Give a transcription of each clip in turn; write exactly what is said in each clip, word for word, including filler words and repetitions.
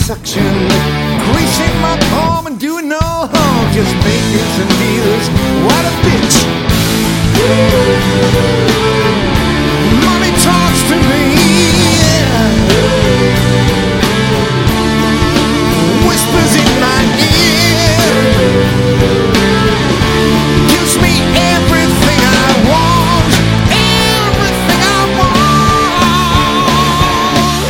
suction, greasing my palm and doing no harm, just makers and dealers. What a bitch! Money talks to me, whispers in my ear, gives me everything I want, everything I want.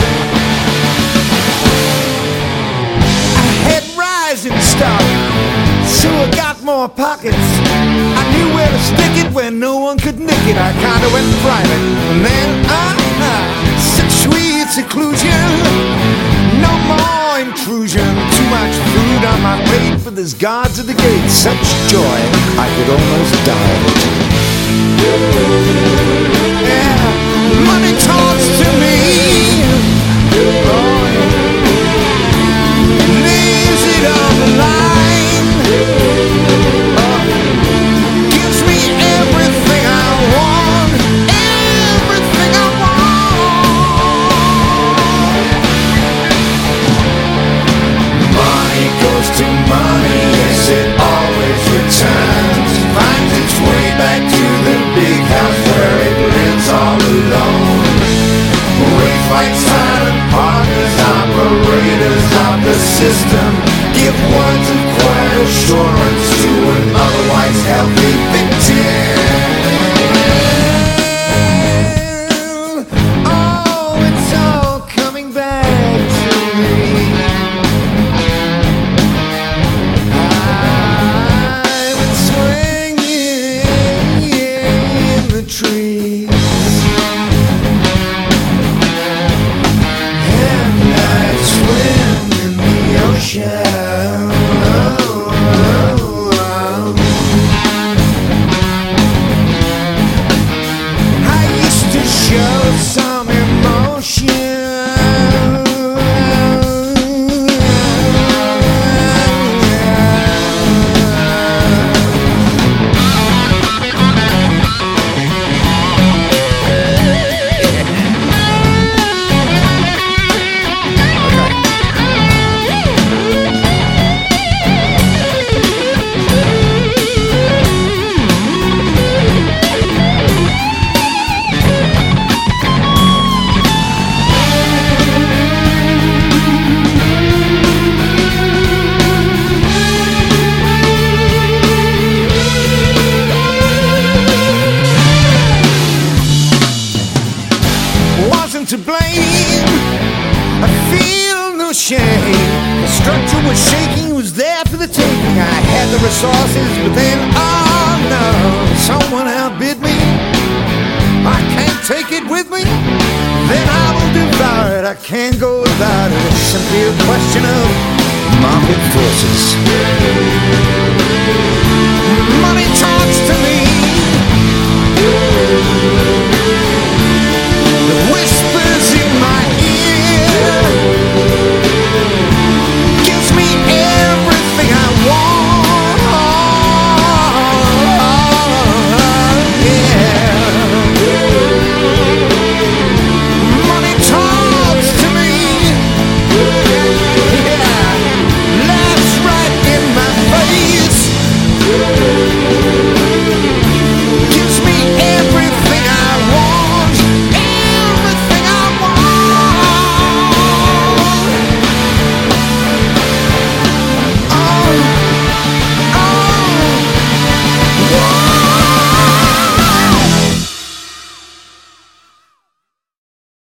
I had rising stock, so I got more pockets. I knew where to stick it when no one could nick it. I kinda went private, and then uh, uh, such sweet seclusion, no more intrusion. Too much food on my plate, but there's guards at the gate. Such joy, I could almost die of it. Yeah, money talks to me. Oh, yeah. Lays it on the line. Oh, gives me everything I want, everything I want. Money goes to money, yes, it always returns. Finds its way back to the big house where it lives all alone. Raised like silent partners, operators of the system, give words of quiet assurance to an otherwise healthy victim. Oh, it's all coming back to me. I've been swinging in the trees, and I swim in the ocean. Oh, oh, oh. I used to show some emotion. Wasn't to blame, I feel no shame. The structure was shaking, was there for the taking. I had the resources, but then, oh no, someone outbid me. I can't take it with me, then I will devour it. I can't go without it. It's simply a question of market forces. Money talks to me.